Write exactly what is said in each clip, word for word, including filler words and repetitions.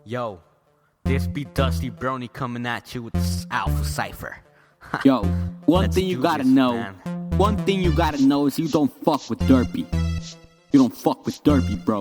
Yo, this be Dusty Brony coming at you with this Alpha Cypher. Yo, one Let's thing you do gotta this, know, man. one thing you gotta know is you don't fuck with Derpy. You don't fuck with Derpy, bro.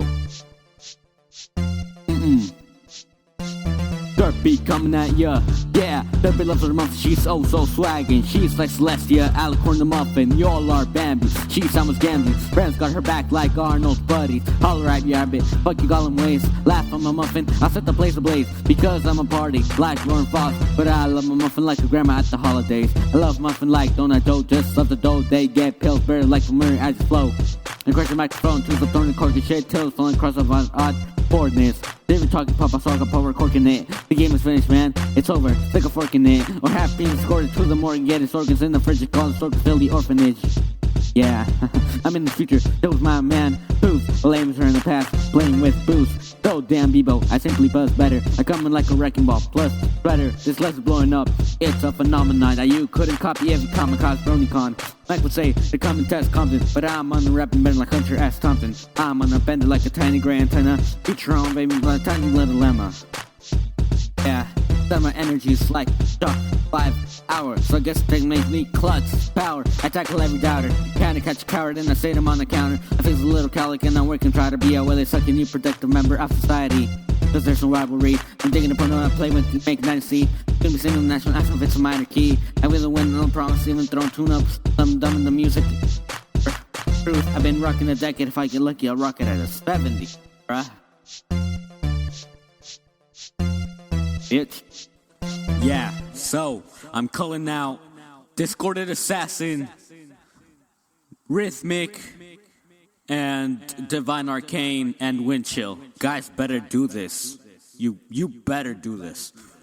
Mm-mm. Derpy coming at ya, yeah. Derpy loves her muffin, she's oh so swaggin'. She's like Celestia, Alicorn the Muffin. Y'all are Bambi, she's almost gambling. Friends got her back like Arnold's buddies. Holler at ya, bit, fuck you Gollum ways. Laugh on my muffin, I'll set the place ablaze. Because I'm a party, like Lauren Foss. But I love my muffin like a grandma at the holidays. I love muffin like donut dough, just love the dough. They get pills better like a mirror as you flow. And crash the microphone, twist the thorn and cork and shit till it's falling across of on odd coordinates. David talking pop, I saw a power corking it. The game is finished, man. It's over. Stick a fork in it. Or half being scored to the morgue. Get his organs in the fridge and call the store to fill the orphanage. Yeah, I'm in the future. That was my man. Who's the lames are in the past, playing with booze. So damn Bebo, I simply buzz better. I come in like a wrecking ball. Plus, better. This less is blowing up. It's a phenomenon that you couldn't copy every kamikaze BronyCon. Mike would say the common test comes in, but I'm on the rapping bend like Hunter S. Thompson. I'm on a bender like a tiny gray antenna. Feature on baby, like a tiny little lemma. Yeah, that my energy is like uh, five hours. So I guess they make me clutch power. I tackle every doubter. Kinda catch a coward and I say them on the counter. I feel a little cowlick and I'm working, try to be a willy sucking you protective member of society. Cause there's no rivalry. I'm digging a porno I play with to make dynasty. Gonna be singing the national anthem if it's a minor key. I will win, no promise, even throwing tune-ups. I'm dumb in the music. Truth, I've been rocking a decade. If I get lucky, I'll rock it at a seventy, bruh. Bitch. Yeah, so I'm calling out Discorded Assassin, Rhythmic, and Divine Arcane and Windchill. Guys, better do this. You you better do this.